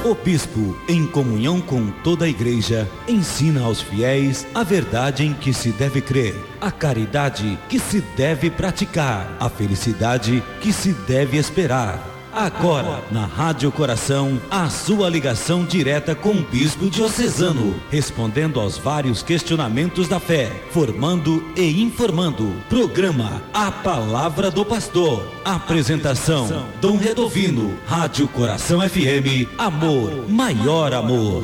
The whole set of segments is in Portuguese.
O bispo, em comunhão com toda a igreja, ensina aos fiéis a verdade em que se deve crer, a caridade que se deve praticar, a felicidade que se deve esperar. Agora, na Rádio Coração, a sua ligação direta com o bispo diocesano, respondendo aos vários questionamentos da fé, formando e informando. Programa A Palavra do Pastor. Apresentação, Dom Redovino. Rádio Coração FM, amor, maior amor.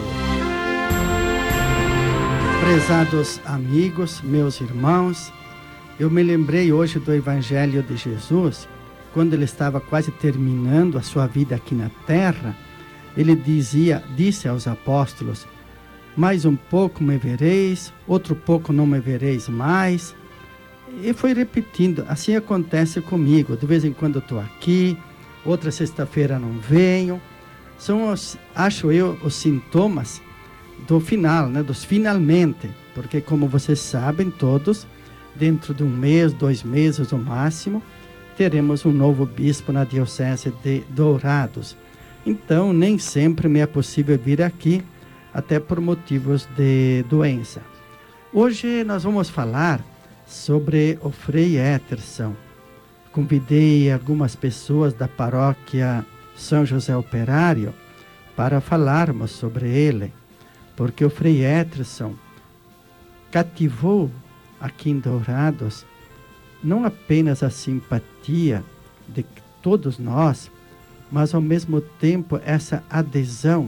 Prezados amigos, meus irmãos, eu me lembrei hoje do Evangelho de Jesus. Quando ele estava quase terminando a sua vida aqui na terra, ele disse aos apóstolos: mais um pouco me vereis, outro pouco não me vereis mais. E foi repetindo, assim acontece comigo, de vez em quando eu estou aqui, outra sexta-feira não venho. São, acho eu, os sintomas do final, né, dos finalmente, porque como vocês sabem todos, dentro de um mês, 2 meses no máximo, teremos um novo bispo na Diocese de Dourados. Então, nem sempre me é possível vir aqui, até por motivos de doença. Hoje nós vamos falar sobre o Frei Eterson. Convidei algumas pessoas da paróquia São José Operário para falarmos sobre ele, porque o Frei Eterson cativou aqui em Dourados não apenas a simpatia de todos nós, mas ao mesmo tempo essa adesão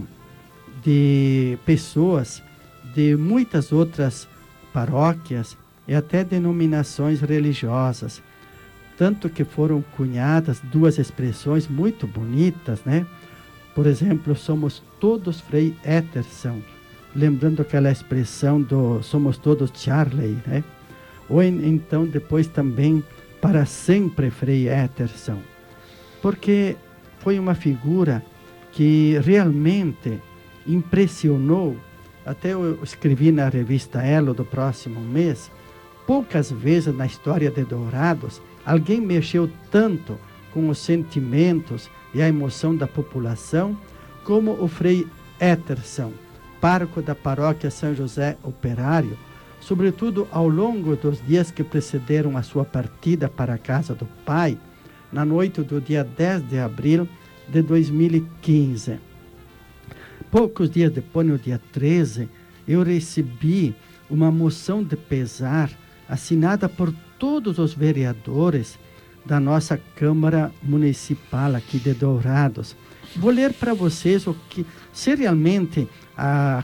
de pessoas de muitas outras paróquias e até denominações religiosas. Tanto que foram cunhadas 2 expressões muito bonitas, né? Por exemplo, somos todos Frei Eterson, lembrando aquela expressão do somos todos Charley, né? Ou então depois também para sempre Frei Eterson, porque foi uma figura que realmente impressionou. Até eu escrevi na revista Elo do próximo mês, poucas vezes na história de Dourados alguém mexeu tanto com os sentimentos e a emoção da população como o Frei Eterson, pároco da paróquia São José Operário, sobretudo ao longo dos dias que precederam a sua partida para a casa do Pai, na noite do dia 10 de abril de 2015. Poucos dias depois, no dia 13, eu recebi uma moção de pesar assinada por todos os vereadores da nossa Câmara Municipal aqui de Dourados. Vou ler para vocês o que, se realmente a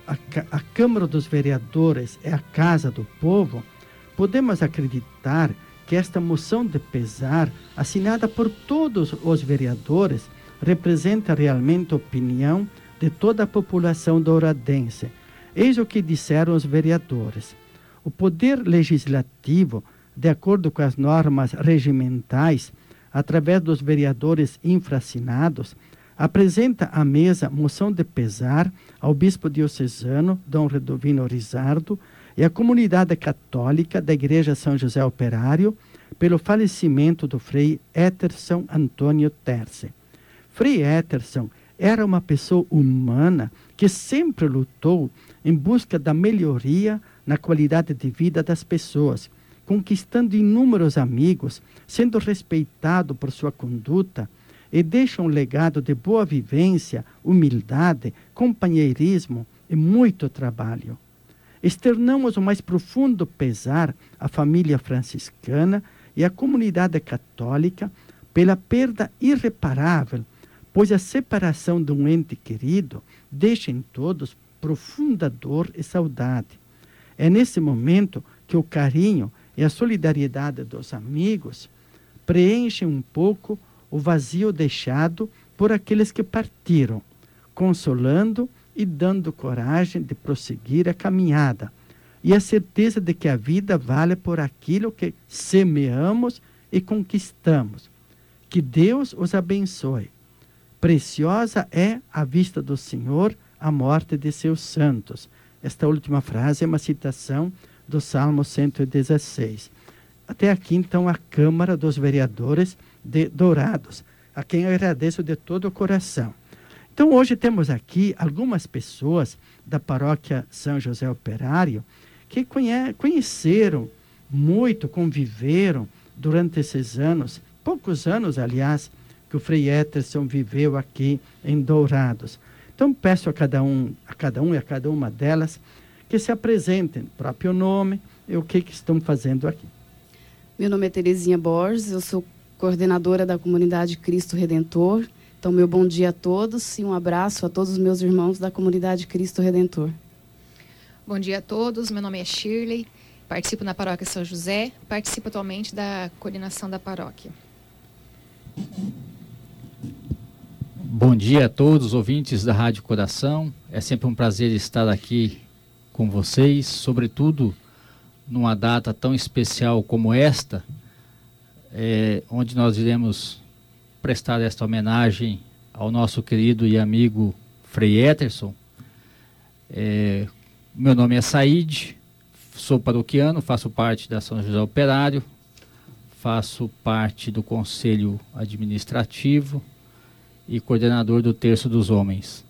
Câmara dos Vereadores é a casa do povo, podemos acreditar que esta moção de pesar, assinada por todos os vereadores, representa realmente a opinião de toda a população douradense. Eis o que disseram os vereadores: o Poder Legislativo, de acordo com as normas regimentais, através dos vereadores infracinados, apresenta à mesa moção de pesar ao bispo diocesano, Dom Redovino Rizardo, e à comunidade católica da Igreja São José Operário, pelo falecimento do Frei Eterson Antônio Terce. Frei Eterson era uma pessoa humana que sempre lutou em busca da melhoria na qualidade de vida das pessoas, conquistando inúmeros amigos, sendo respeitado por sua conduta, e deixa um legado de boa vivência, humildade, companheirismo e muito trabalho. Externamos o mais profundo pesar à família franciscana e à comunidade católica pela perda irreparável, pois a separação de um ente querido deixa em todos profunda dor e saudade. É nesse momento que o carinho e a solidariedade dos amigos preenchem um pouco o vazio deixado por aqueles que partiram, consolando e dando coragem de prosseguir a caminhada, e a certeza de que a vida vale por aquilo que semeamos e conquistamos. Que Deus os abençoe. Preciosa é à vista do Senhor a morte de seus santos. Esta última frase é uma citação do Salmo 116. Até aqui, então, a Câmara dos Vereadores de Dourados, a quem eu agradeço de todo o coração. Então, hoje temos aqui algumas pessoas da paróquia São José Operário que conheceram muito, conviveram durante esses anos, poucos anos, aliás, que o Frei Eterson viveu aqui em Dourados. Então, peço a cada um e a cada uma delas que se apresentem, próprio nome e o que estão fazendo aqui. Meu nome é Terezinha Borges, eu sou coordenadora da comunidade Cristo Redentor. Então, meu bom dia a todos e um abraço a todos os meus irmãos da comunidade Cristo Redentor. Bom dia a todos, meu nome é Shirley, participo na paróquia São José, participo atualmente da coordenação da paróquia. Bom dia a todos os ouvintes da Rádio Coração, é sempre um prazer estar aqui com vocês, sobretudo numa data tão especial como esta, onde nós iremos prestar esta homenagem ao nosso querido e amigo Frei Eterson. Meu nome é Said, sou paroquiano, faço parte da São José Operário, faço parte do Conselho Administrativo e coordenador do Terço dos Homens.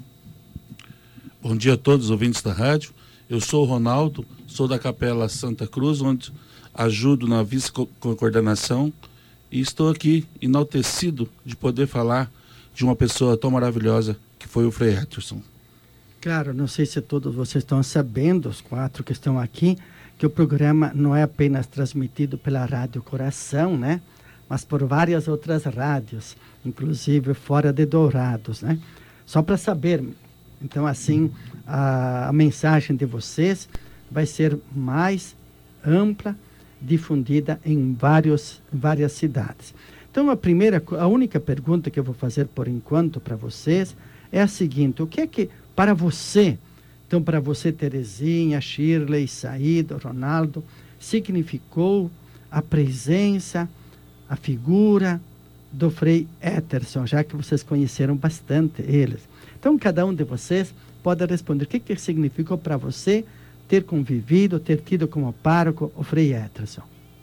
Bom dia a todos os ouvintes da rádio. Eu sou o Ronaldo, sou da Capela Santa Cruz, onde ajudo na vice-coordenação e estou aqui enaltecido de poder falar de uma pessoa tão maravilhosa que foi o Frei Eterson. Claro, não sei se todos vocês estão sabendo, os 4 que estão aqui, que o programa não é apenas transmitido pela Rádio Coração, né? Mas por várias outras rádios, inclusive fora de Dourados, né? Só para saber, então assim, a mensagem de vocês vai ser mais ampla, difundida em várias cidades. Então, a única pergunta que eu vou fazer por enquanto para vocês é a seguinte: o que é que para você, então para você, Terezinha, Shirley, Saído, Ronaldo, significou a presença, a figura do Frei Eterson, já que vocês conheceram bastante eles? Então, cada um de vocês pode responder o que significou para você ter convivido, ter tido como pároco o Frei Eterson.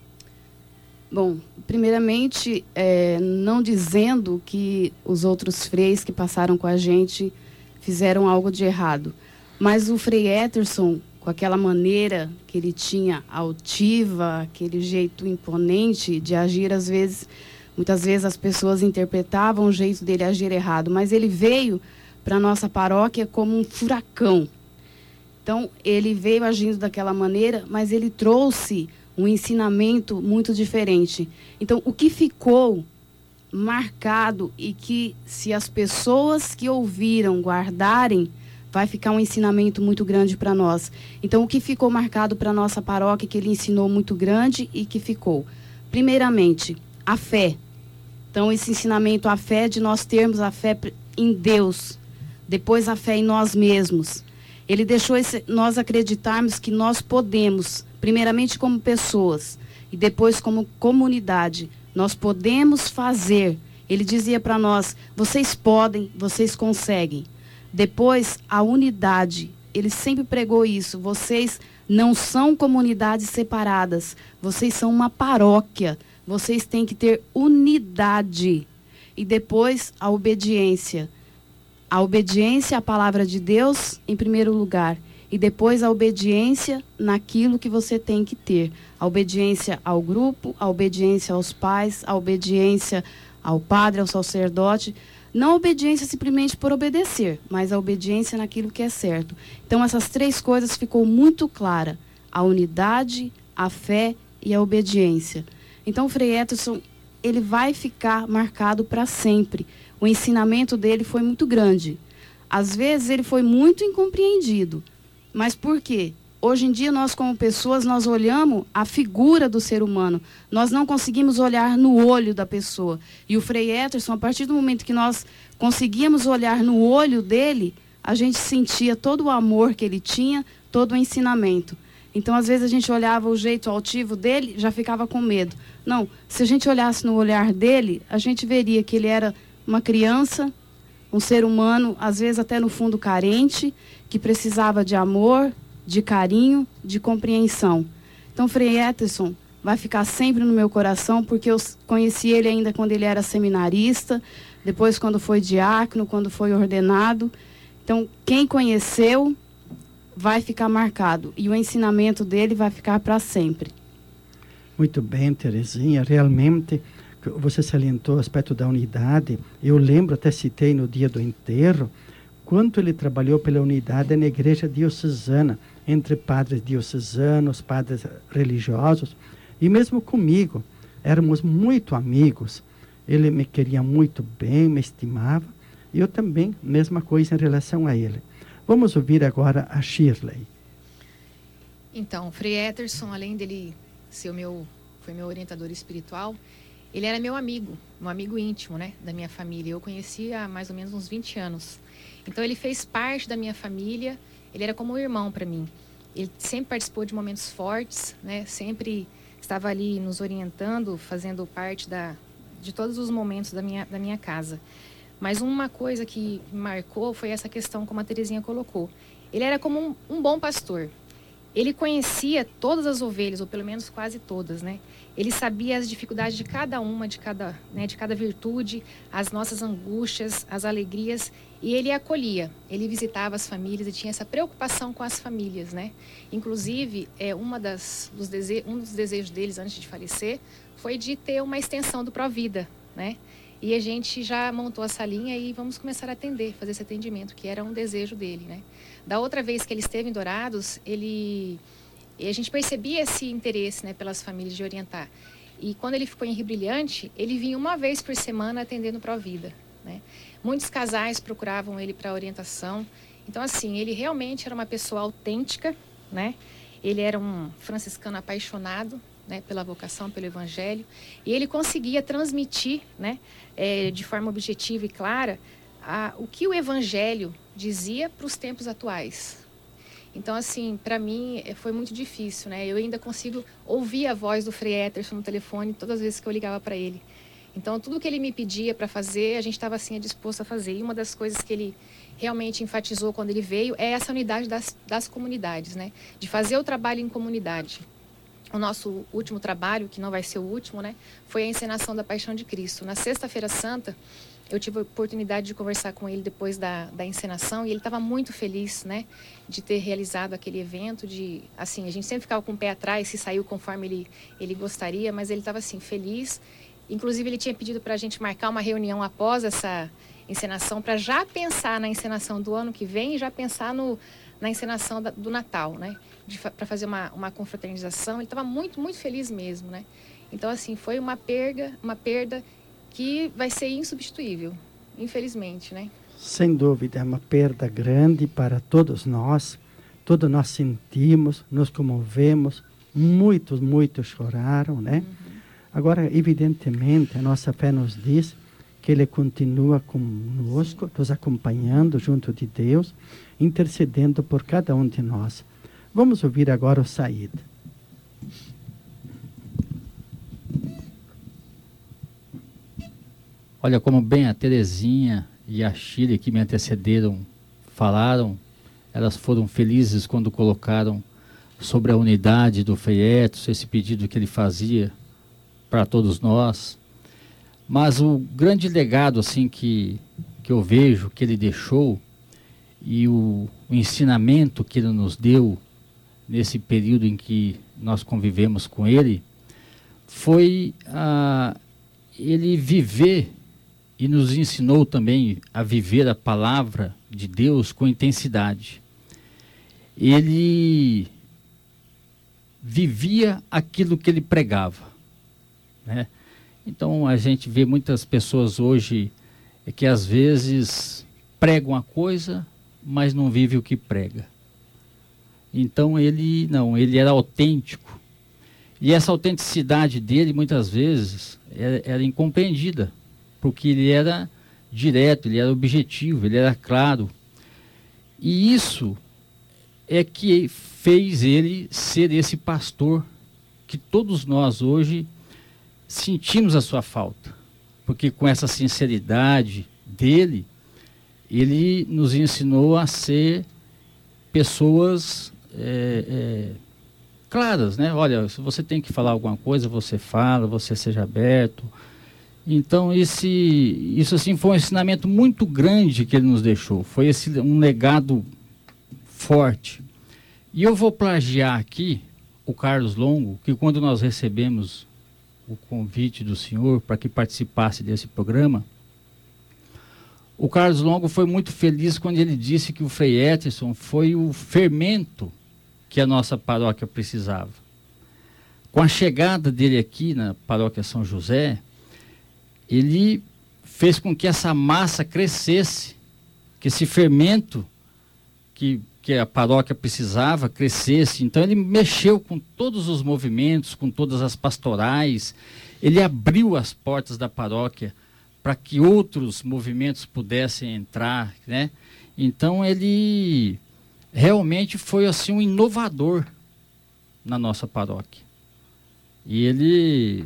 Bom, primeiramente, não dizendo que os outros freis que passaram com a gente fizeram algo de errado, mas o Frei Eterson, com aquela maneira que ele tinha altiva, aquele jeito imponente de agir, muitas vezes as pessoas interpretavam o jeito dele agir errado, mas ele veio para a nossa paróquia como um furacão. Então, ele veio agindo daquela maneira, mas ele trouxe um ensinamento muito diferente. Então, o que ficou marcado e que, se as pessoas que ouviram guardarem, vai ficar um ensinamento muito grande para nós. Então, o que ficou marcado para a nossa paróquia, que ele ensinou muito grande e que ficou? Primeiramente, a fé. Então, esse ensinamento, a fé, de nós termos a fé em Deus. Depois, a fé em nós mesmos. Ele deixou nós acreditarmos que nós podemos, primeiramente como pessoas, e depois como comunidade, nós podemos fazer. Ele dizia para nós: vocês podem, vocês conseguem. Depois, a unidade. Ele sempre pregou isso: vocês não são comunidades separadas, vocês são uma paróquia, vocês têm que ter unidade. E depois, a obediência. A obediência à palavra de Deus, em primeiro lugar. E depois a obediência naquilo que você tem que ter. A obediência ao grupo, a obediência aos pais, a obediência ao padre, ao sacerdote. Não a obediência simplesmente por obedecer, mas a obediência naquilo que é certo. Então, essas 3 coisas ficou muito clara: a unidade, a fé e a obediência. Então, o Frei Eterson, ele vai ficar marcado para sempre. O ensinamento dele foi muito grande. Às vezes, ele foi muito incompreendido. Mas por quê? Hoje em dia, nós como pessoas, nós olhamos a figura do ser humano. Nós não conseguimos olhar no olho da pessoa. E o Frei Eterson, a partir do momento que nós conseguíamos olhar no olho dele, a gente sentia todo o amor que ele tinha, todo o ensinamento. Então, às vezes, a gente olhava o jeito altivo dele, já ficava com medo. Não, se a gente olhasse no olhar dele, a gente veria que ele era uma criança, um ser humano, às vezes até no fundo carente, que precisava de amor, de carinho, de compreensão. Então, Frei Eterson vai ficar sempre no meu coração, porque eu conheci ele ainda quando ele era seminarista, depois quando foi diácono, quando foi ordenado. Então, quem conheceu vai ficar marcado e o ensinamento dele vai ficar para sempre. Muito bem, Terezinha. Realmente, você salientou o aspecto da unidade. Eu lembro, até citei no dia do enterro, quanto ele trabalhou pela unidade na igreja diocesana, entre padres diocesanos, padres religiosos, e mesmo comigo. Éramos muito amigos. Ele me queria muito bem, me estimava. E eu também, mesma coisa em relação a ele. Vamos ouvir agora a Shirley. Então, o Frei Etterson, além dele ser foi meu orientador espiritual, ele era meu amigo, um amigo íntimo, né, da minha família. Eu conheci há mais ou menos uns 20 anos. Então, ele fez parte da minha família, ele era como um irmão para mim. Ele sempre participou de momentos fortes, né, sempre estava ali nos orientando, fazendo parte de todos os momentos da minha casa. Mas uma coisa que me marcou foi essa questão, como a Terezinha colocou. Ele era como um bom pastor. Ele conhecia todas as ovelhas, ou pelo menos quase todas, né? Ele sabia as dificuldades de cada uma, de cada virtude, as nossas angústias, as alegrias, e ele acolhia. Ele visitava as famílias e tinha essa preocupação com as famílias, né? Inclusive, um dos desejos deles antes de falecer foi de ter uma extensão do Provida, né? E a gente já montou essa linha e vamos começar a fazer esse atendimento, que era um desejo dele, né? Da outra vez que ele esteve em Dourados, a gente percebia esse interesse, né, pelas famílias de orientar. E quando ele ficou em Rio Brilhante, ele vinha uma vez por semana atendendo Provida, né? Muitos casais procuravam ele para orientação. Então, assim, ele realmente era uma pessoa autêntica, né? Ele era um franciscano apaixonado, né, pela vocação, pelo evangelho, e ele conseguia transmitir, né, de forma objetiva e clara o que o evangelho dizia para os tempos atuais. Então, assim, para mim foi muito difícil, né? Eu ainda consigo ouvir a voz do Frei Etterson no telefone todas as vezes que eu ligava para ele. Então, tudo que ele me pedia para fazer, a gente estava assim disposto a fazer. E uma das coisas que ele realmente enfatizou quando ele veio é essa unidade das comunidades, né? De fazer o trabalho em comunidade. O nosso último trabalho, que não vai ser o último, né, foi a encenação da Paixão de Cristo. Na Sexta-feira Santa, eu tive a oportunidade de conversar com ele depois da encenação e ele estava muito feliz, né, de ter realizado aquele evento. Assim, a gente sempre ficava com o pé atrás se saiu conforme ele gostaria, mas ele estava assim, feliz. Inclusive, ele tinha pedido para a gente marcar uma reunião após essa encenação para já pensar na encenação do ano que vem e já pensar na encenação do Natal, né? Para fazer uma confraternização. Ele estava muito, muito feliz mesmo, né? Então, assim, foi uma perda que vai ser insubstituível, infelizmente, né? Sem dúvida, é uma perda grande para todos nós. Todos nós sentimos, nos comovemos, muitos choraram, né? Agora, evidentemente, a nossa fé nos diz que Ele continua conosco, nos acompanhando junto de Deus, intercedendo por cada um de nós. Vamos ouvir agora o Said. Olha, como bem a Terezinha e a Shirley que me antecederam falaram, elas foram felizes quando colocaram sobre a unidade do Frei Etterson, esse pedido que ele fazia para todos nós. Mas o grande legado assim que eu vejo que ele deixou e o ensinamento que ele nos deu nesse período em que nós convivemos com ele foi ele viver e nos ensinou também a viver a palavra de Deus com intensidade. Ele vivia aquilo que ele pregava, né? Então a gente vê muitas pessoas hoje que às vezes pregam a coisa, mas não vive o que prega. Então ele era autêntico. E essa autenticidade dele muitas vezes era incompreendida, porque ele era direto, ele era objetivo, ele era claro. E isso é que fez ele ser esse pastor que todos nós hoje sentimos a sua falta, porque com essa sinceridade dele, ele nos ensinou a ser pessoas claras, né? Olha, se você tem que falar alguma coisa, você fala, você seja aberto. Então, isso assim, foi um ensinamento muito grande que ele nos deixou. Foi um legado forte. E eu vou plagiar aqui o Carlos Longo, que quando nós recebemos o convite do senhor para que participasse desse programa, o Carlos Longo foi muito feliz quando ele disse que o Frei Etterson foi o fermento que a nossa paróquia precisava. Com a chegada dele aqui na paróquia São José, ele fez com que essa massa crescesse, que esse fermento que a paróquia precisava crescesse. Então ele mexeu com todos os movimentos, com todas as pastorais, ele abriu as portas da paróquia para que outros movimentos pudessem entrar, né? Então ele realmente foi assim um inovador na nossa paróquia. E ele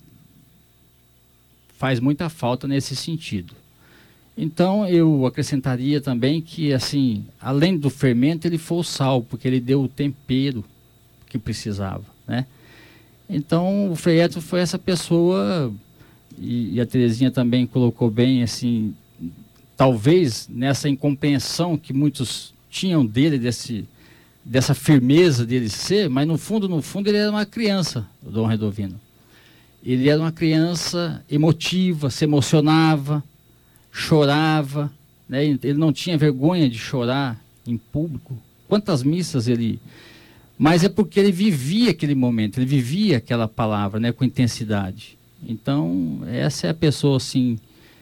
faz muita falta nesse sentido. Então eu acrescentaria também que, assim, além do fermento, ele foi o sal, porque ele deu o tempero que precisava, né? Então o Frei Etterson foi essa pessoa, e a Terezinha também colocou bem, assim, talvez nessa incompreensão que muitos tinham dele, dessa firmeza dele ser, mas no fundo ele era uma criança, o Dom Redovino. Ele era uma criança emotiva, se emocionava, chorava, né? Ele não tinha vergonha de chorar em público. Quantas missas ele... Mas é porque ele vivia aquele momento, ele vivia aquela palavra, né, com intensidade. Então, essa é a pessoa, assim,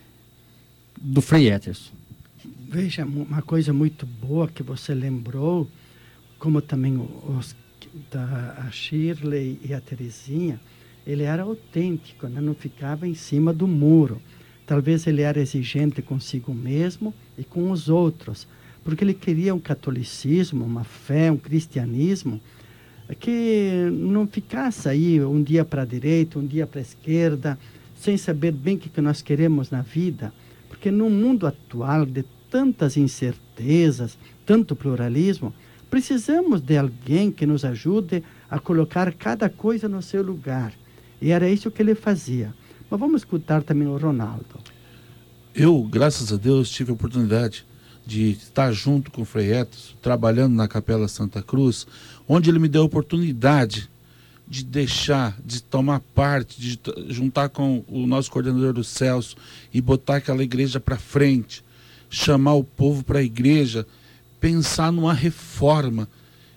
do Frei Etterson. Veja, uma coisa muito boa que você lembrou, como também a Shirley e a Terezinha, ele era autêntico, né? Não ficava em cima do muro. Talvez ele era exigente consigo mesmo e com os outros, porque ele queria um catolicismo, uma fé, um cristianismo que não ficasse aí um dia para a direita, um dia para a esquerda, sem saber bem o que nós queremos na vida. Porque no mundo atual de tantas incertezas, tanto pluralismo, precisamos de alguém que nos ajude a colocar cada coisa no seu lugar. E era isso que ele fazia. Mas vamos escutar também o Ronaldo. Eu, graças a Deus, tive a oportunidade de estar junto com o Frei Etterson, trabalhando na Capela Santa Cruz, onde ele me deu a oportunidade de de tomar parte, de juntar com o nosso coordenador do Celso e botar aquela igreja para frente, chamar o povo para a igreja, pensar numa reforma.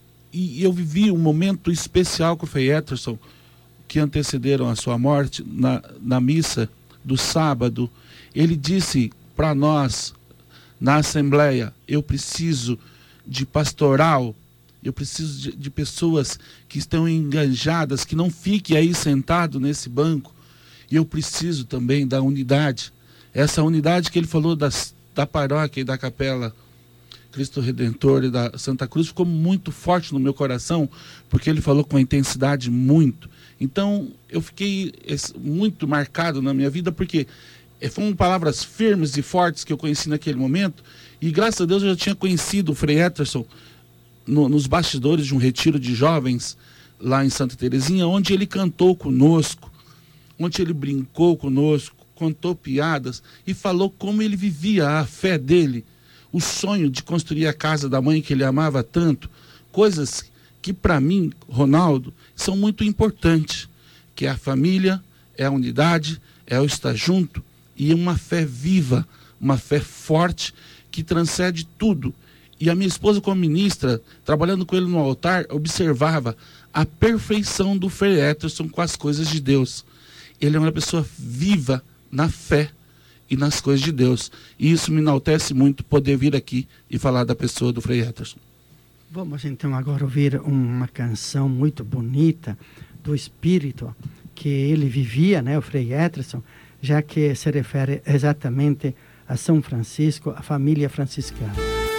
E eu vivi um momento especial com o Frei Etterson, que antecederam a sua morte, na missa do sábado. Ele disse para nós, na Assembleia, eu preciso de pastoral, eu preciso de pessoas que estão engajadas, que não fiquem aí sentado nesse banco, e eu preciso também da unidade. Essa unidade que ele falou da paróquia e da Capela Cristo Redentor e da Santa Cruz ficou muito forte no meu coração, porque ele falou com uma intensidade muito. Então eu fiquei muito marcado na minha vida, porque foram palavras firmes e fortes que eu conheci naquele momento, e graças a Deus eu já tinha conhecido o Frei Etterson nos bastidores de um retiro de jovens lá em Santa Terezinha, onde ele cantou conosco, onde ele brincou conosco, contou piadas e falou como ele vivia a fé dele, o sonho de construir a casa da mãe que ele amava tanto, coisas que para mim, Ronaldo, são muito importantes, que é a família, é a unidade, é o estar junto, e uma fé viva, uma fé forte, que transcende tudo. E a minha esposa, como ministra, trabalhando com ele no altar, observava a perfeição do Frei Etterson com as coisas de Deus. Ele é uma pessoa viva na fé e nas coisas de Deus. E isso me enaltece muito poder vir aqui e falar da pessoa do Frei Etterson. Vamos então agora ouvir uma canção muito bonita do espírito que ele vivia, né, o Frei Etterson, já que se refere exatamente a São Francisco, a família franciscana.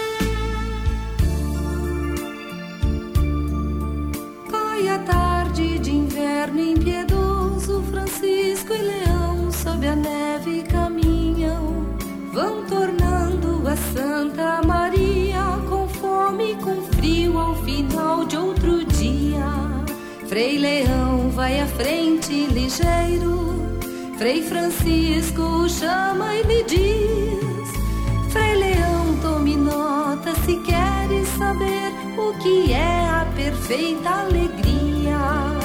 Vai a tarde de inverno impiedoso, Francisco e Leão sob a neve caminham, vão tornando a Santa Maria com fome e com frio ao final de outro dia. Frei Leão vai à frente ligeiro, Frei Francisco o chama e lhe diz: Frei Leão, tome nota se queres saber o que é a perfeita alegria.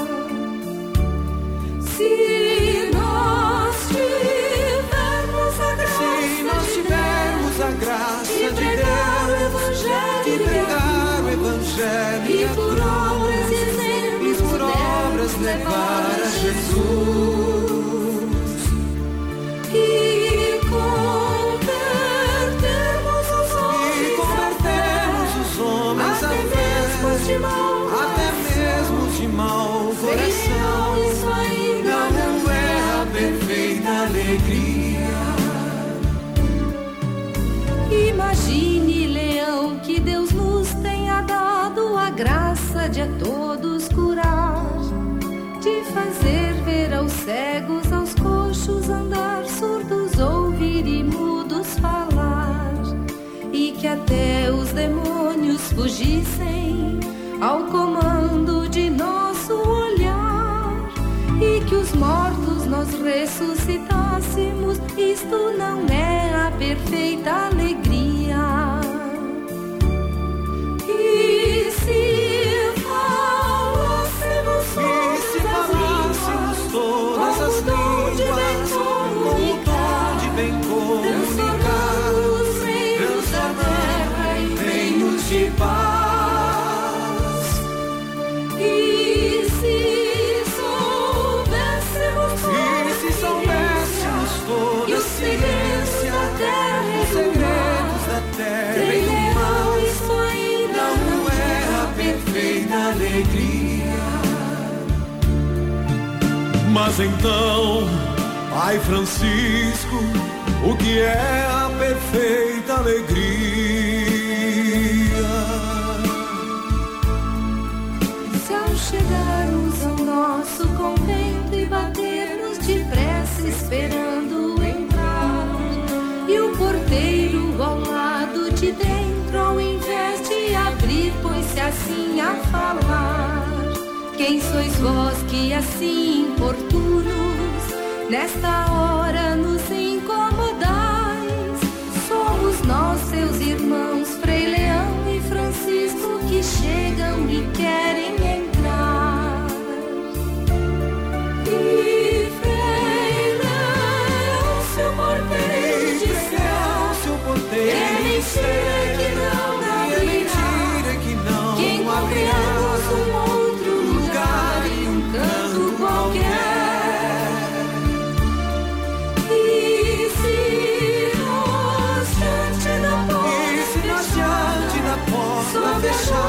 Se nós tivermos a graça de pregar o Evangelho e por obras e exemplos levar a Jesus e convertermos os homens até mesmo de mau coração. Isso aí não é a perfeita alegria. Imagine, Leão, que Deus nos tenha dado a graça de a todos curar, de fazer ver aos cegos, aos coxos andar, surdos ouvir e mudos falar, e que até os demônios fugissem ao comando de nosso olhar, e que os mortos nós ressuscitássemos. Isto não é a perfeita alegria. E se falássemos todas as línguas, com o tom de bem comunicar, transformando em reinos de paz. E se soubéssemos toda a ciência, os segredos da terra e do mar, isso ainda não é a perfeita alegria. Mas então, Pai Francisco, o que é a perfeita alegria? Se ao chegarmos ao nosso convento e batermos depressa esperando entrar, e o porteiro ao lado de dentro, ao invés de abrir, põe-se assim a falar: quem sois vós que assim importunos nesta hora nos incomodais? Somos nós, seus irmãos, Frei Leão e Francisco, que chegam e querem entrar. E Frei Leão, seu porteiro disse: é mentira que não abrirá, que encontremos um outro lugar e um canto qualquer. E se nós diante da porta sob a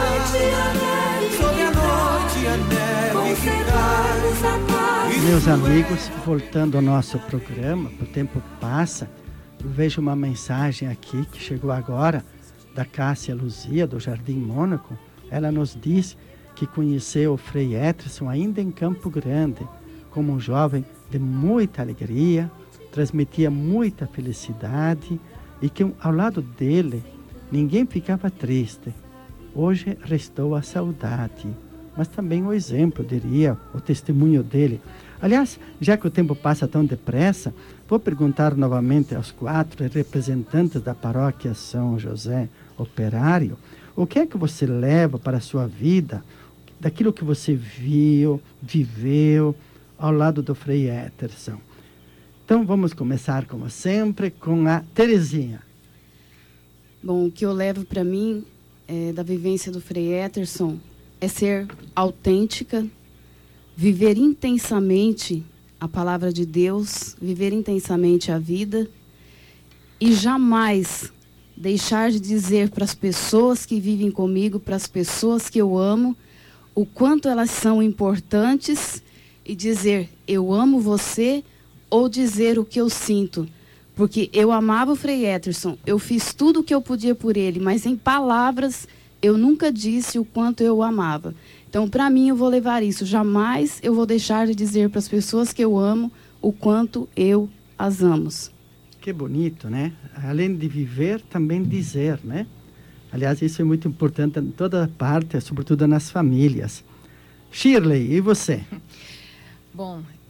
noite a neve ficar. Meus amigos, voltando ao nosso programa, o tempo passa, eu vejo uma mensagem aqui que chegou agora da Cássia Luzia, do Jardim Mônaco. Ela nos diz que conheceu o Frei Eterson ainda em Campo Grande, como um jovem de muita alegria, transmitia muita felicidade e que ao lado dele ninguém ficava triste. Hoje restou a saudade, mas também o exemplo, diria, o testemunho dele. Aliás, já que o tempo passa tão depressa, vou perguntar novamente aos 4 representantes da paróquia São José Operário, o que é que você leva para a sua vida, daquilo que você viu, viveu, ao lado do Frei Eterson. Então, vamos começar, como sempre, com a Terezinha. Bom, o que eu levo para mim, da vivência do Frei Eterson, é ser autêntica, viver intensamente a palavra de Deus, viver intensamente a vida e jamais deixar de dizer para as pessoas que vivem comigo, para as pessoas que eu amo, o quanto elas são importantes e dizer, eu amo você, ou dizer o que eu sinto. Porque eu amava o Frei Eterson, eu fiz tudo o que eu podia por ele, mas em palavras eu nunca disse o quanto eu o amava. Então, para mim, eu vou levar isso. Jamais eu vou deixar de dizer para as pessoas que eu amo o quanto eu as amo. Que bonito, né? Além de viver, também dizer, né? Aliás, isso é muito importante em toda parte, sobretudo nas famílias. Shirley, e você? Bom,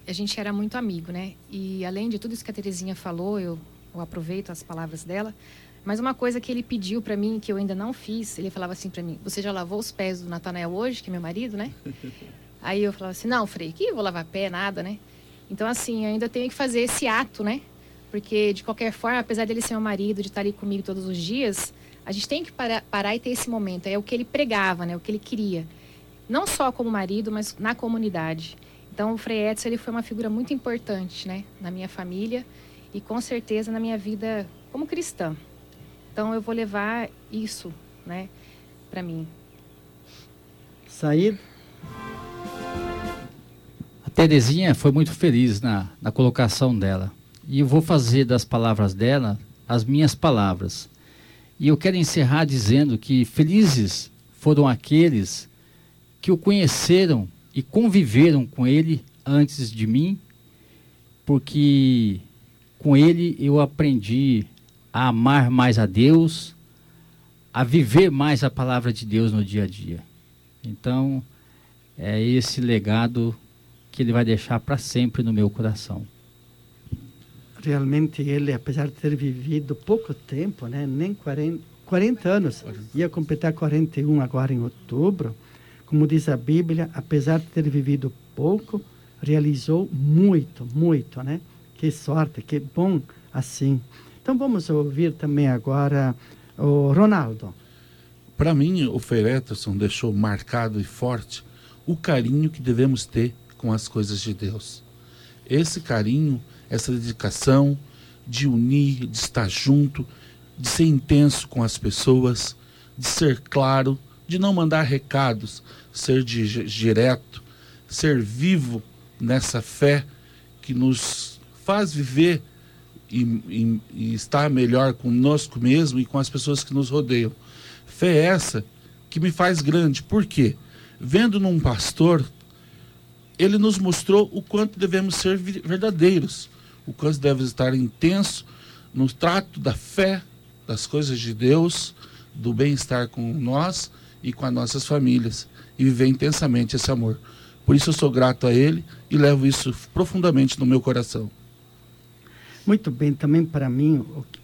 a gente era muito amigo, né? E além de tudo isso que a Terezinha falou, eu aproveito as palavras dela. Mas uma coisa que ele pediu para mim, que eu ainda não fiz, ele falava assim para mim: você já lavou os pés do Natanael hoje, que é meu marido, né? Aí eu falava assim: não, Frei, que eu vou lavar pé, nada, né? Então, assim, eu ainda tenho que fazer esse ato, né? Porque, de qualquer forma, apesar dele ser meu marido, de estar ali comigo todos os dias, a gente tem que parar e ter esse momento. É o que ele pregava, né? O que ele queria. Não só como marido, mas na comunidade. Então, o Frei Edson, ele foi uma figura muito importante, né? Na minha família e, com certeza, na minha vida como cristã. Então, eu vou levar isso, né? Para mim. Saído. A Terezinha foi muito feliz na colocação dela. E eu vou fazer das palavras dela as minhas palavras. E eu quero encerrar dizendo que felizes foram aqueles que o conheceram e conviveram com ele antes de mim, porque com ele eu aprendi a amar mais a Deus, a viver mais a palavra de Deus no dia a dia. Então, é esse legado que ele vai deixar para sempre no meu coração. Realmente ele, apesar de ter vivido pouco tempo, né, nem 40 anos, ia completar 41 agora em outubro, como diz a Bíblia, apesar de ter vivido pouco, realizou muito, muito, né? Que sorte, que bom assim. Então vamos ouvir também agora o Ronaldo. Para mim, o Frei Etterson deixou marcado e forte o carinho que devemos ter com as coisas de Deus. Esse carinho, essa dedicação de unir, de estar junto, de ser intenso com as pessoas, de ser claro, de não mandar recados, ser direto, ser vivo nessa fé que nos faz viver e estar melhor conosco mesmo e com as pessoas que nos rodeiam. Fé essa que me faz grande. Por quê? Vendo num pastor, ele nos mostrou o quanto devemos ser verdadeiros, o quanto devemos estar intenso no trato da fé, das coisas de Deus, do bem-estar com nós e com as nossas famílias, e viver intensamente esse amor. Por isso eu sou grato a ele e levo isso profundamente no meu coração. Muito bem, também para mim,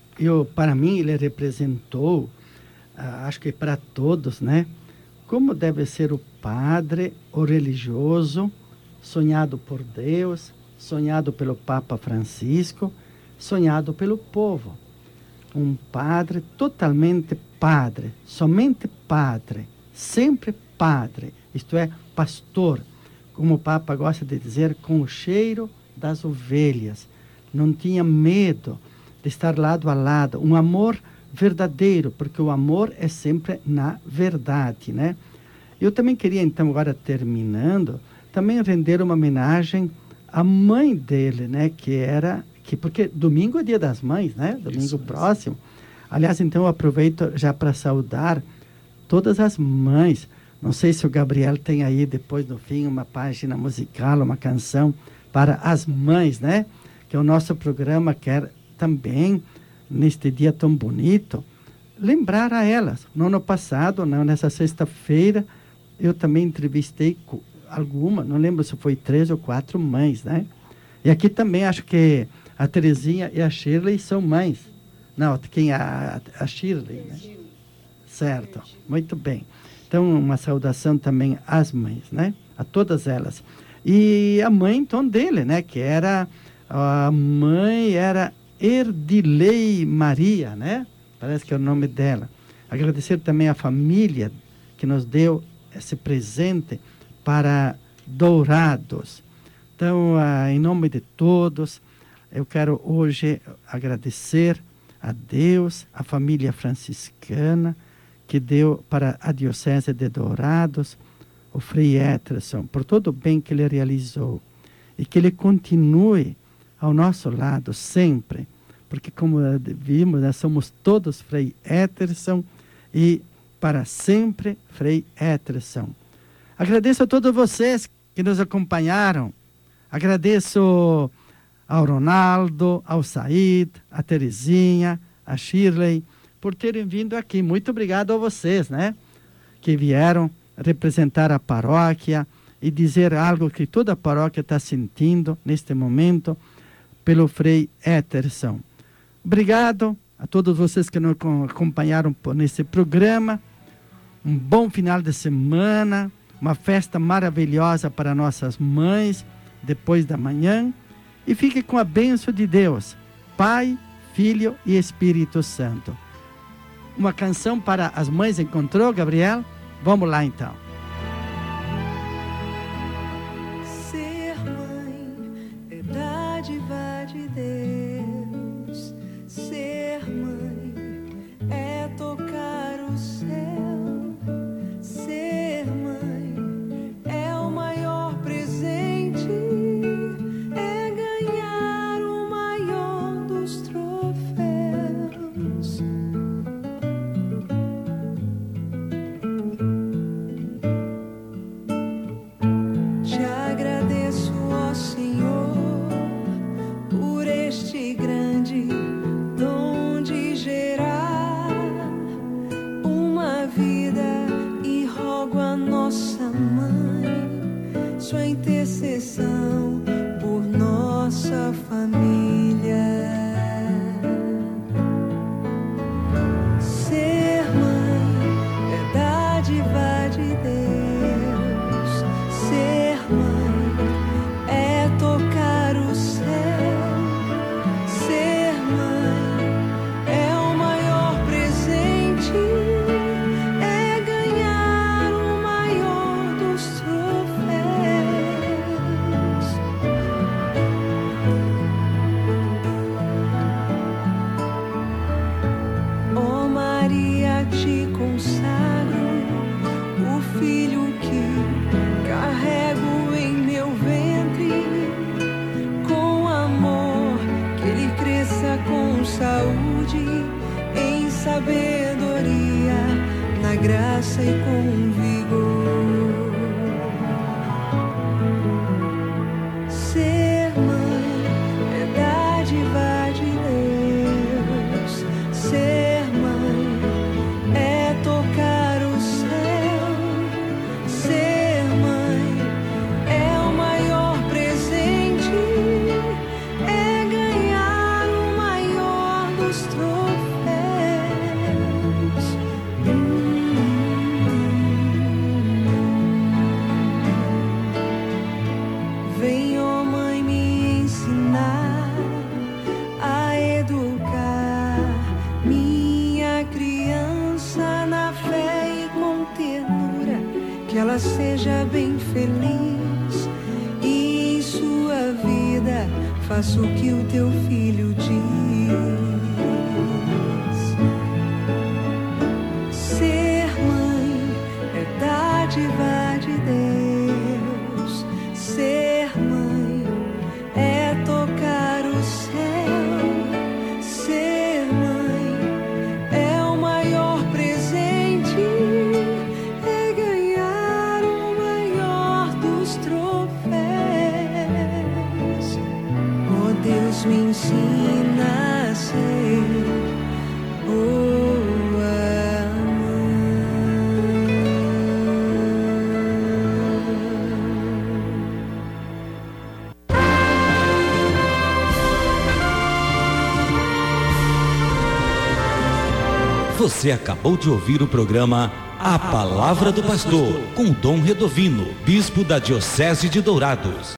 ele representou, acho que para todos, né? Como deve ser o padre, o religioso, sonhado por Deus, sonhado pelo Papa Francisco, sonhado pelo povo. Um padre totalmente padre, somente padre, sempre padre, isto é, pastor, como o Papa gosta de dizer, com o cheiro das ovelhas. Não tinha medo de estar lado a lado, um amor verdadeiro, porque o amor é sempre na verdade, né? Eu também queria, então, agora terminando, também render uma homenagem à mãe dele, né? Porque domingo é dia das mães, né? Domingo isso, próximo. Aliás, então, eu aproveito já para saudar todas as mães. Não sei se o Gabriel tem aí, depois, no fim, uma página musical, uma canção para as mães, né? Que o nosso programa quer também, neste dia tão bonito, lembrar a elas. No ano passado, nessa sexta-feira, eu também entrevistei alguma, não lembro se foi 3 ou 4 mães, né? E aqui também acho que a Terezinha e a Shirley são mães. Não, quem a Shirley, né? Certo, muito bem. Então, uma saudação também às mães, né? A todas elas. E a mãe, então, dele, né? Que era... A mãe era Erdilei Maria, né? Parece que é o nome dela. Agradecer também à família que nos deu esse presente para Dourados. Então, em nome de todos, eu quero hoje agradecer a Deus, a família franciscana, que deu para a Diocese de Dourados, o Frei Etterson, por todo o bem que ele realizou. E que ele continue ao nosso lado sempre, porque como vimos, nós somos todos Frei Etterson e para sempre Frei Etterson. Agradeço a todos vocês que nos acompanharam, agradeço ao Ronaldo, ao Said, a Terezinha, a Shirley, por terem vindo aqui. Muito obrigado a vocês, né, que vieram representar a paróquia e dizer algo que toda a paróquia está sentindo neste momento pelo Frei Eterson. Obrigado a todos vocês que nos acompanharam nesse programa. Um bom final de semana, uma festa maravilhosa para nossas mães, depois da manhã. E fique com a bênção de Deus, Pai, Filho e Espírito Santo. Uma canção para as mães encontrou, Gabriel? Vamos lá então. Ser mãe é dádiva de Deus. Ser mãe é tocar o céu. Ser mãe é o maior presente. É ganhar o maior dos troféus. Te agradeço, ó Senhor, por este grande dom de gerar uma vida, e rogo a nossa mãe sua intercessão por nossa família. Ser mãe é dádiva de Deus. Ser mãe é tocar o céu. Ser mãe é o maior presente. É ganhar o maior dos troféus. Ó Maria, te consagro o filho que carrego em meu ventre, com amor, que ele cresça com saúde, em sabedoria, na graça e com vigor. Ser mãe é dádiva de Deus. Ser mãe é tocar o céu. Ser mãe é o maior presente. É ganhar o maior dos troféus. Vem, ó mãe, me ensinar a educar minha criança na fé e com ternura, que ela seja bem feliz e em sua vida faça o que o teu filho diz. Ser mãe é dádiva de Deus. Ser mãe é tocar o céu. Ser mãe é o maior presente. É ganhar o maior dos troféus. Oh, Deus me ensina a ser boa Você acabou de ouvir o programa A Palavra do Pastor, com Dom Redovino, bispo da Diocese de Dourados.